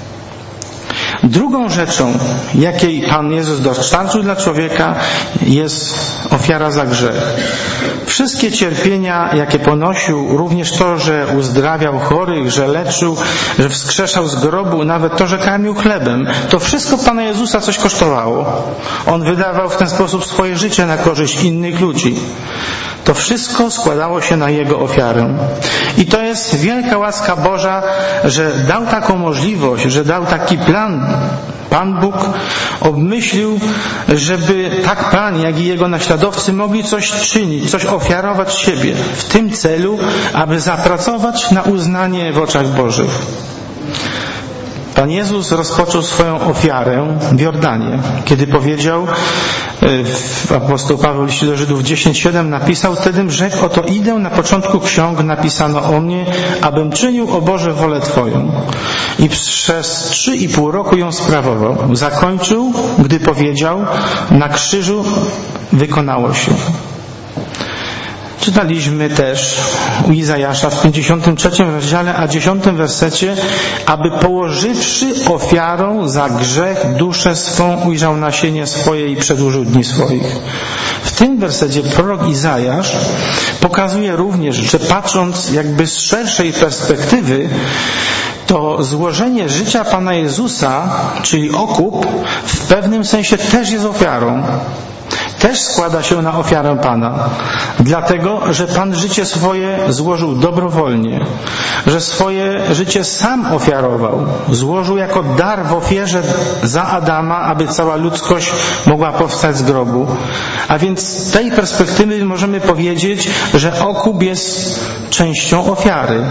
Drugą rzeczą, jakiej Pan Jezus dostarczył dla człowieka, jest ofiara za grzech. Wszystkie cierpienia, jakie ponosił, również to, że uzdrawiał chorych, że leczył, że wskrzeszał z grobu, nawet to, że karmił chlebem, to wszystko Pana Jezusa coś kosztowało. On wydawał w ten sposób swoje życie na korzyść innych ludzi. To wszystko składało się na Jego ofiarę. I to jest wielka łaska Boża, że dał taką możliwość, że dał taki plan. Pan Bóg obmyślił, żeby tak Pan, jak i Jego naśladowcy mogli coś czynić, coś ofiarować siebie w tym celu, aby zapracować na uznanie w oczach Bożych. Pan Jezus rozpoczął swoją ofiarę w Jordanie, kiedy powiedział, apostoł Paweł w liście do Żydów dziesięć siedem napisał, wtedy rzekł, oto idę, na początku ksiąg napisano o mnie, abym czynił, o Boże, wolę Twoją. I przez trzy i pół roku ją sprawował. Zakończył, gdy powiedział, na krzyżu wykonało się. Czytaliśmy też u Izajasza w pięćdziesiątym trzecim rozdziale, a dziesiątym wersecie, aby położywszy ofiarą za grzech duszę swą, ujrzał nasienie swoje i przedłużył dni swoich. W tym wersecie prorok Izajasz pokazuje również, że patrząc jakby z szerszej perspektywy, to złożenie życia Pana Jezusa, czyli okup, w pewnym sensie też jest ofiarą. Też składa się na ofiarę Pana. Dlatego, że Pan życie swoje złożył dobrowolnie. Że swoje życie sam ofiarował. Złożył jako dar w ofierze za Adama, aby cała ludzkość mogła powstać z grobu. A więc z tej perspektywy możemy powiedzieć, że okup jest częścią ofiary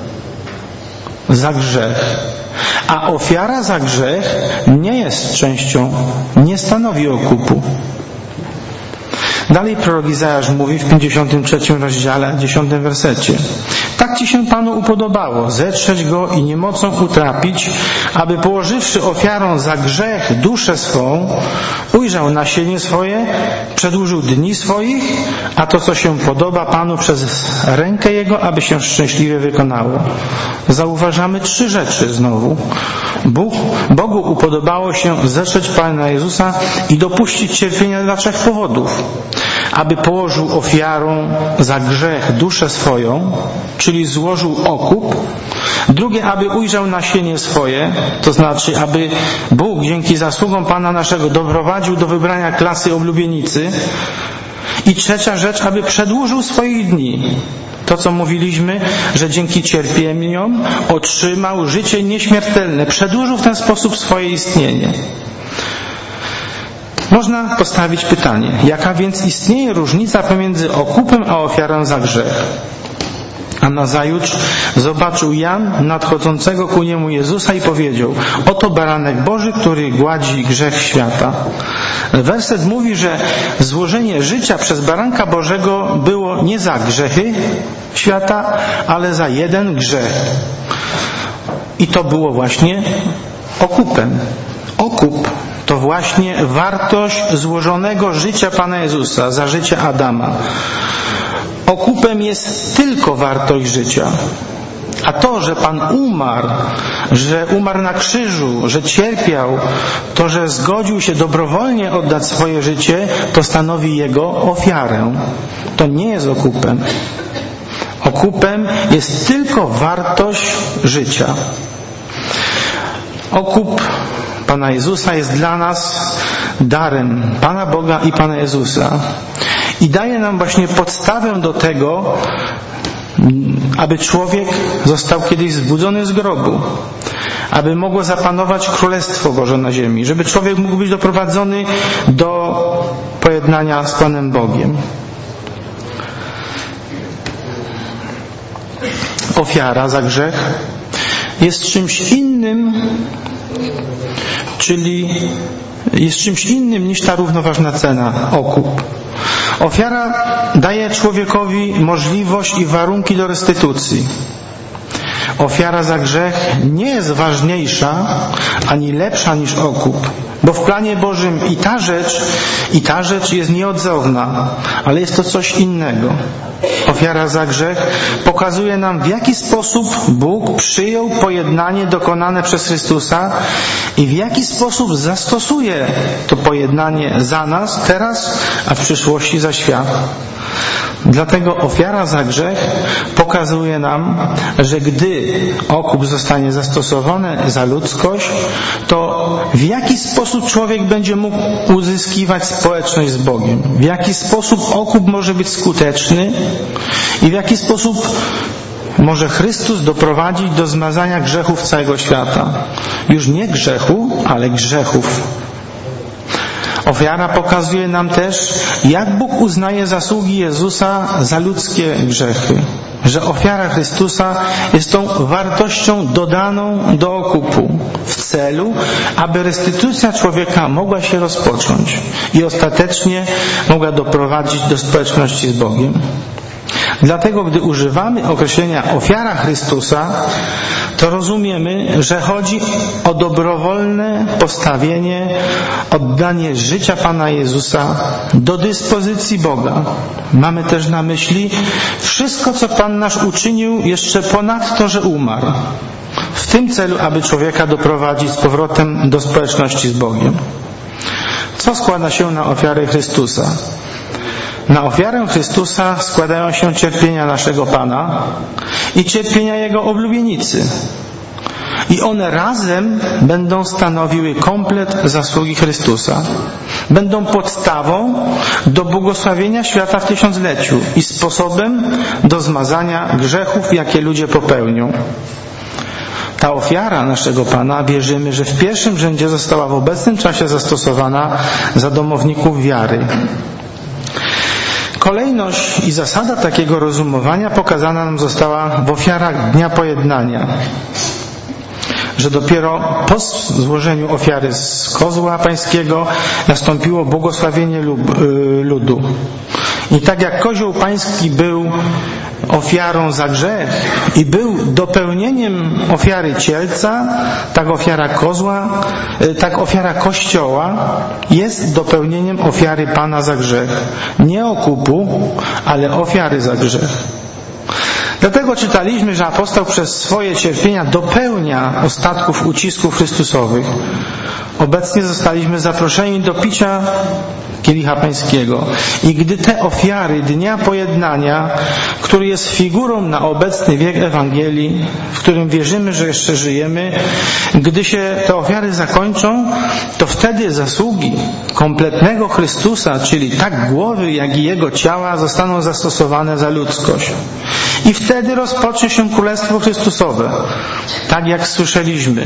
za grzech. A ofiara za grzech nie jest częścią, nie stanowi okupu. Dalej prorok Izajasz mówi w pięćdziesiątym trzecim rozdziale, dziesiątym wersecie. Tak Ci się Panu upodobało, zetrzeć Go i niemocą utrapić, aby położywszy ofiarą za grzech duszę swą, ujrzał nasienie swoje, przedłużył dni swoich, a to, co się podoba Panu przez rękę Jego, aby się szczęśliwie wykonało. Zauważamy trzy rzeczy znowu. Bóg, Bogu upodobało się zetrzeć Pana Jezusa i dopuścić cierpienia dla trzech powodów. Aby położył ofiarą za grzech duszę swoją, czyli złożył okup. Drugie, aby ujrzał nasienie swoje, to znaczy, aby Bóg dzięki zasługom Pana naszego doprowadził do wybrania klasy oblubienicy. I trzecia rzecz, aby przedłużył swoich dni. To, co mówiliśmy, że dzięki cierpieniom otrzymał życie nieśmiertelne. Przedłużył w ten sposób swoje istnienie. Można postawić pytanie, jaka więc istnieje różnica pomiędzy okupem a ofiarą za grzech? A nazajutrz zobaczył Jan nadchodzącego ku niemu Jezusa i powiedział, oto baranek Boży, który gładzi grzech świata. Werset mówi, że złożenie życia przez baranka Bożego było nie za grzechy świata, ale za jeden grzech. I to było właśnie okupem. Okup to właśnie wartość złożonego życia Pana Jezusa za życie Adama. Okupem jest tylko wartość życia. A to, że Pan umarł, że umarł na krzyżu, że cierpiał, to, że zgodził się dobrowolnie oddać swoje życie, to stanowi Jego ofiarę. To nie jest okupem. Okupem jest tylko wartość życia. Okup Pana Jezusa jest dla nas darem Pana Boga i Pana Jezusa. I daje nam właśnie podstawę do tego, aby człowiek został kiedyś zbudzony z grobu, aby mogło zapanować Królestwo Boże na ziemi, żeby człowiek mógł być doprowadzony do pojednania z Panem Bogiem. ofiara za grzech jest czymś innym, czyli jest czymś innym niż ta równoważna cena, okup. Ofiara daje człowiekowi możliwość i warunki do restytucji. Ofiara za grzech nie jest ważniejsza ani lepsza niż okup, bo w planie Bożym i ta rzecz, i ta rzecz jest nieodzowna, ale jest to coś innego. Ofiara za grzech pokazuje nam, w jaki sposób Bóg przyjął pojednanie dokonane przez Chrystusa i w jaki sposób zastosuje to pojednanie za nas teraz, a w przyszłości za świat. Dlatego ofiara za grzech pokazuje nam, że gdy okup zostanie zastosowany za ludzkość, to w jaki sposób człowiek będzie mógł uzyskiwać społeczność z Bogiem, w jaki sposób okup może być skuteczny i w jaki sposób może Chrystus doprowadzić do zmazania grzechów całego świata. Już nie grzechu, ale grzechów. Ofiara pokazuje nam też, jak Bóg uznaje zasługi Jezusa za ludzkie grzechy. Że ofiara Chrystusa jest tą wartością dodaną do okupu w celu, aby restytucja człowieka mogła się rozpocząć i ostatecznie mogła doprowadzić do społeczności z Bogiem. Dlatego, gdy używamy określenia ofiara Chrystusa, to rozumiemy, że chodzi o dobrowolne postawienie, oddanie życia Pana Jezusa do dyspozycji Boga. Mamy też na myśli wszystko, co Pan nasz uczynił jeszcze ponadto, że umarł. W tym celu, aby człowieka doprowadzić z powrotem do społeczności z Bogiem. Co składa się na ofiarę Chrystusa? Na ofiarę Chrystusa składają się cierpienia naszego Pana i cierpienia Jego oblubienicy. I one razem będą stanowiły komplet zasługi Chrystusa. Będą podstawą do błogosławienia świata w tysiącleciu i sposobem do zmazania grzechów, jakie ludzie popełnią. Ta ofiara naszego Pana, wierzymy, że w pierwszym rzędzie została w obecnym czasie zastosowana za domowników wiary. Kolejność i zasada takiego rozumowania pokazana nam została w ofiarach Dnia Pojednania, że dopiero po złożeniu ofiary z kozła pańskiego nastąpiło błogosławienie ludu. I tak jak kozioł pański był ofiarą za grzech i był dopełnieniem ofiary cielca, tak ofiara kozła, tak ofiara Kościoła jest dopełnieniem ofiary Pana za grzech. Nie okupu, ale ofiary za grzech. Dlatego czytaliśmy, że apostoł przez swoje cierpienia dopełnia ostatków ucisków Chrystusowych. Obecnie zostaliśmy zaproszeni do picia kielicha pańskiego. I gdy te ofiary Dnia Pojednania, który jest figurą na obecny wiek Ewangelii, w którym wierzymy, że jeszcze żyjemy, gdy się te ofiary zakończą, to wtedy zasługi kompletnego Chrystusa, czyli tak głowy, jak i Jego ciała, zostaną zastosowane za ludzkość. I wtedy rozpocznie się Królestwo Chrystusowe. Tak jak słyszeliśmy,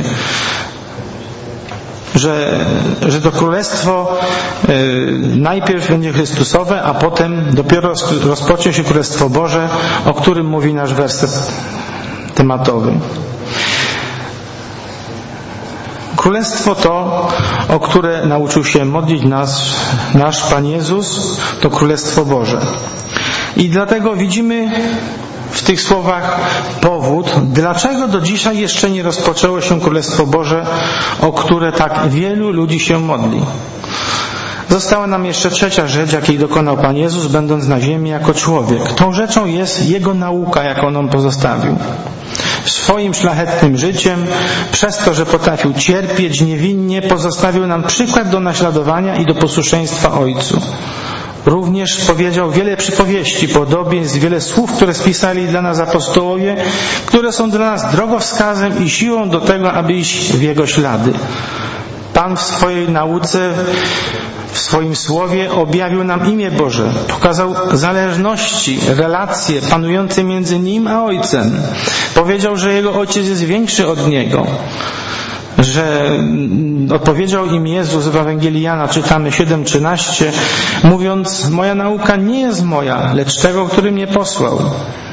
że, że to Królestwo y, najpierw będzie Chrystusowe, a potem dopiero rozpocznie się Królestwo Boże, o którym mówi nasz werset tematowy. Królestwo to, o które nauczył się modlić nas nasz Pan Jezus, to Królestwo Boże. I dlatego widzimy w tych słowach powód, dlaczego do dzisiaj jeszcze nie rozpoczęło się Królestwo Boże, o które tak wielu ludzi się modli. Została nam jeszcze trzecia rzecz, jakiej dokonał Pan Jezus, będąc na ziemi jako człowiek. Tą rzeczą jest Jego nauka, jaką nam pozostawił. Swoim szlachetnym życiem, przez to, że potrafił cierpieć niewinnie, pozostawił nam przykład do naśladowania i do posłuszeństwa Ojcu. Również powiedział wiele przypowieści, podobieństw, wiele słów, które spisali dla nas apostołowie, które są dla nas drogowskazem i siłą do tego, aby iść w Jego ślady. Pan w swojej nauce, w swoim słowie objawił nam imię Boże, pokazał zależności, relacje panujące między Nim a Ojcem. Powiedział, że Jego Ojciec jest większy od Niego. Że odpowiedział im Jezus w Ewangelii Jana, czytamy siedem trzynaście, mówiąc: moja nauka nie jest moja, lecz tego, który mnie posłał.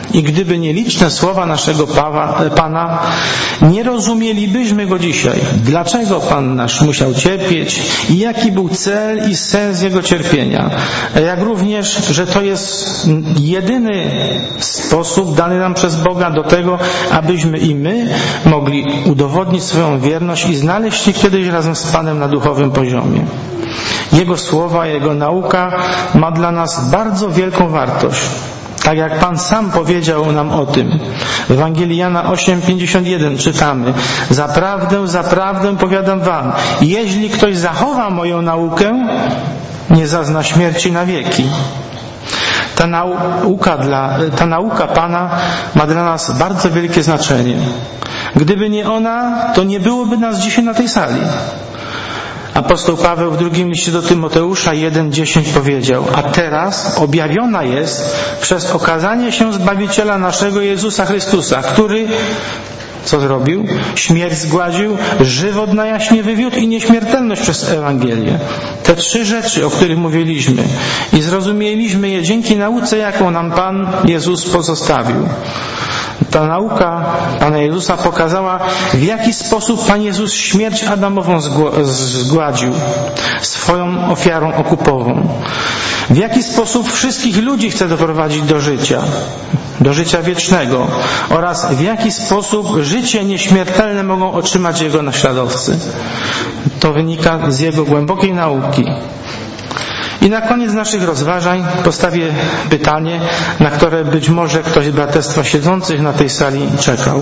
I gdyby nie liczne słowa naszego Pana, nie rozumielibyśmy Go dzisiaj. Dlaczego Pan nasz musiał cierpieć i jaki był cel i sens Jego cierpienia. Jak również, że to jest jedyny sposób dany nam przez Boga do tego, abyśmy i my mogli udowodnić swoją wierność i znaleźć się kiedyś razem z Panem na duchowym poziomie. Jego słowa, Jego nauka ma dla nas bardzo wielką wartość. Tak jak Pan sam powiedział nam o tym. W Ewangelii Jana osiem pięćdziesiąt jeden czytamy: Zaprawdę, zaprawdę powiadam wam, jeśli ktoś zachowa moją naukę, nie zazna śmierci na wieki. Ta nauka, dla, ta nauka Pana ma dla nas bardzo wielkie znaczenie. Gdyby nie ona, to nie byłoby nas dzisiaj na tej sali. Apostoł Paweł w drugim liście do Tymoteusza jeden dziesięć powiedział: a teraz objawiona jest przez okazanie się Zbawiciela naszego Jezusa Chrystusa, który co zrobił? Śmierć zgładził, żywot na jaśnie wywiódł i nieśmiertelność przez Ewangelię. Te trzy rzeczy, o których mówiliśmy, i zrozumieliśmy je dzięki nauce, jaką nam Pan Jezus pozostawił. Ta nauka Pana Jezusa pokazała, w jaki sposób Pan Jezus śmierć Adamową zgładził swoją ofiarą okupową. W jaki sposób wszystkich ludzi chce doprowadzić do życia, do życia wiecznego, oraz w jaki sposób życie nieśmiertelne mogą otrzymać Jego naśladowcy. To wynika z Jego głębokiej nauki. I na koniec naszych rozważań postawię pytanie, na które być może ktoś z braterstwa siedzących na tej sali czekał.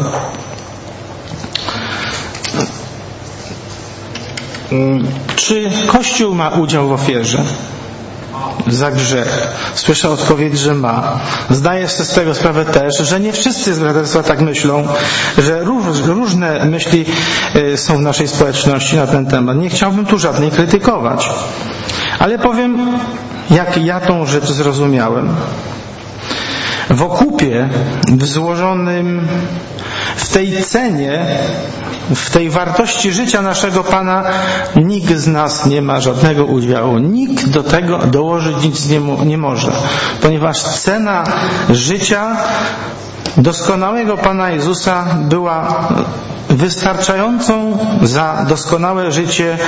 Czy Kościół ma udział w ofierze za grzech? Słyszę odpowiedź, że ma. Zdaję sobie z tego sprawę też, że nie wszyscy z braterstwa tak myślą, że różne myśli są w naszej społeczności na ten temat. Nie chciałbym tu żadnej krytykować. Ale powiem, jak ja tą rzecz zrozumiałem. W okupie, w złożonym w tej cenie, w tej wartości życia naszego Pana, nikt z nas nie ma żadnego udziału. Nikt do tego dołożyć nic nie, nie może. Ponieważ cena życia doskonałego Pana Jezusa była wystarczającą za doskonałe życie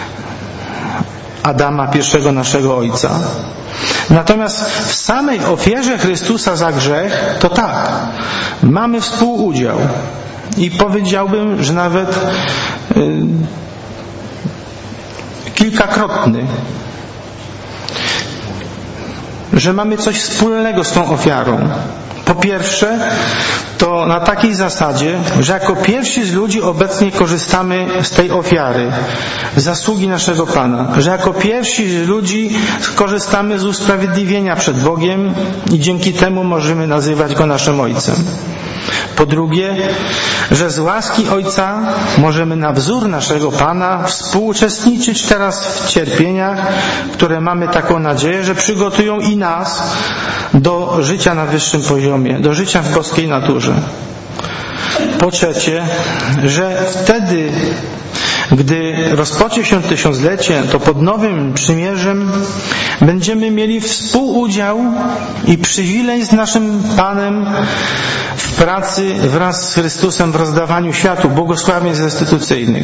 Adama, pierwszego naszego ojca. Natomiast w samej ofierze Chrystusa za grzech, to tak, mamy współudział. I powiedziałbym, że nawet yy, kilkakrotny. Że mamy coś wspólnego z tą ofiarą. Po pierwsze, to na takiej zasadzie, że jako pierwsi z ludzi obecnie korzystamy z tej ofiary, z zasługi naszego Pana, że jako pierwsi z ludzi korzystamy z usprawiedliwienia przed Bogiem i dzięki temu możemy nazywać Go naszym Ojcem. Po drugie, że z łaski Ojca możemy na wzór naszego Pana współuczestniczyć teraz w cierpieniach, które mamy taką nadzieję, że przygotują i nas do życia na wyższym poziomie, do życia w boskiej naturze. Po trzecie, że wtedy, gdy rozpocznie się tysiąclecie, to pod nowym przymierzem będziemy mieli współudział i przywilej z naszym Panem w pracy wraz z Chrystusem w rozdawaniu światu błogosławieństw restytucyjnych.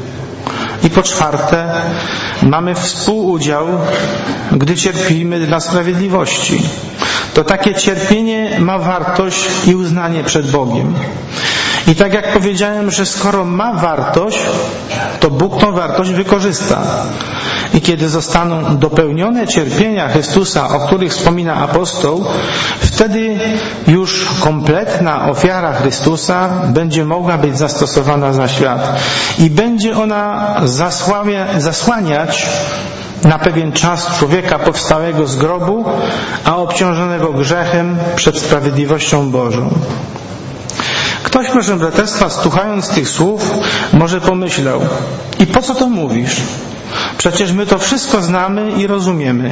I po czwarte, mamy współudział, gdy cierpimy dla sprawiedliwości. To takie cierpienie ma wartość i uznanie przed Bogiem. I tak jak powiedziałem, że skoro ma wartość, to Bóg tą wartość wykorzysta. I kiedy zostaną dopełnione cierpienia Chrystusa, o których wspomina apostoł, wtedy już kompletna ofiara Chrystusa będzie mogła być zastosowana za świat. I będzie ona zasłania, zasłaniać na pewien czas człowieka powstałego z grobu, a obciążonego grzechem przed sprawiedliwością Bożą. Ktoś, proszę braterstwa, słuchając tych słów, może pomyślał: i po co to mówisz? Przecież my to wszystko znamy i rozumiemy.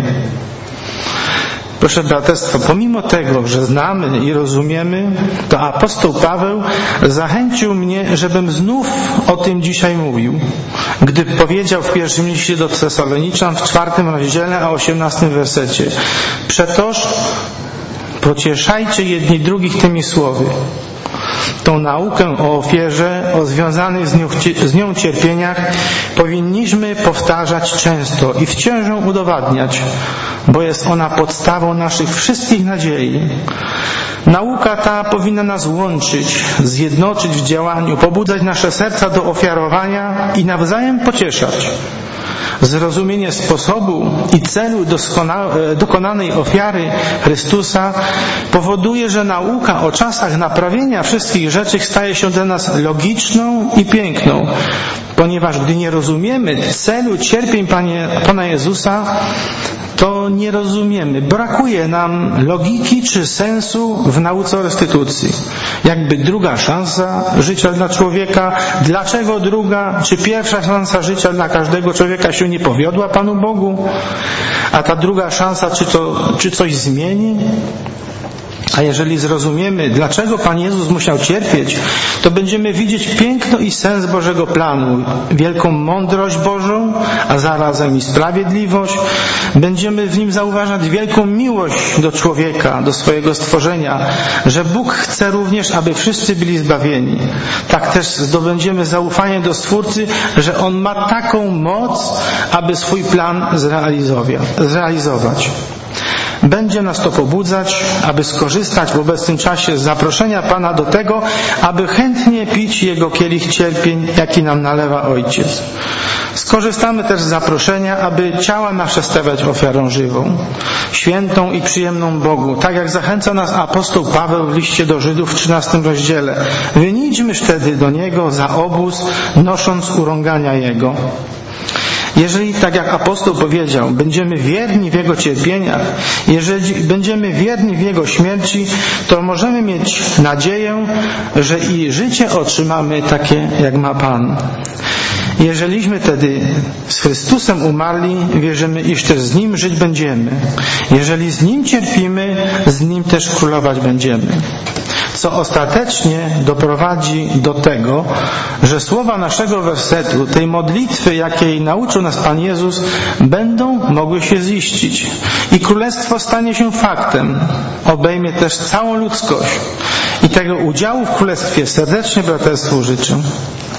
Proszę braterstwa, pomimo tego, że znamy i rozumiemy, to apostoł Paweł zachęcił mnie, żebym znów o tym dzisiaj mówił, gdy powiedział w pierwszym liście do Tesaloniczan w czwartym rozdziale, a osiemnastym wersecie: przetoż pocieszajcie jedni drugich tymi słowy. Tą naukę o ofierze, o związanych z nią, z nią cierpieniach powinniśmy powtarzać często i wciąż ją udowadniać, bo jest ona podstawą naszych wszystkich nadziei. Nauka ta powinna nas łączyć, zjednoczyć w działaniu, pobudzać nasze serca do ofiarowania i nawzajem pocieszać. Zrozumienie sposobu i celu dokonanej ofiary Chrystusa powoduje, że nauka o czasach naprawienia wszystkich rzeczy staje się dla nas logiczną i piękną, ponieważ gdy nie rozumiemy celu cierpień Panie, Pana Jezusa, to nie rozumiemy, brakuje nam logiki czy sensu w nauce o restytucji. Jakby druga szansa życia dla człowieka, dlaczego druga, czy pierwsza szansa życia dla każdego człowieka się nie powiodła Panu Bogu, a ta druga szansa, czy to, czy coś zmieni? A jeżeli zrozumiemy, dlaczego Pan Jezus musiał cierpieć, to będziemy widzieć piękno i sens Bożego planu, wielką mądrość Bożą, a zarazem i sprawiedliwość. Będziemy w nim zauważać wielką miłość do człowieka, do swojego stworzenia, że Bóg chce również, aby wszyscy byli zbawieni. Tak też zdobędziemy zaufanie do Stwórcy, że On ma taką moc, aby swój plan zrealizować. Będzie nas to pobudzać, aby skorzystać w obecnym czasie z zaproszenia Pana do tego, aby chętnie pić Jego kielich cierpień, jaki nam nalewa Ojciec. Skorzystamy też z zaproszenia, aby ciała nasze stawiać ofiarą żywą, świętą i przyjemną Bogu, tak jak zachęca nas apostoł Paweł w liście do Żydów w trzynastym rozdziale. Wynijdźmy wtedy do Niego za obóz, nosząc urągania Jego. Jeżeli, tak jak apostoł powiedział, będziemy wierni w Jego cierpieniach, jeżeli będziemy wierni w Jego śmierci, to możemy mieć nadzieję, że i życie otrzymamy takie, jak ma Pan. Jeżeliśmy tedy z Chrystusem umarli, wierzymy, iż też z Nim żyć będziemy. Jeżeli z Nim cierpimy, z Nim też królować będziemy. Co ostatecznie doprowadzi do tego, że słowa naszego wersetu, tej modlitwy, jakiej nauczył nas Pan Jezus, będą mogły się ziścić. I Królestwo stanie się faktem. Obejmie też całą ludzkość. I tego udziału w Królestwie serdecznie braterstwu życzę.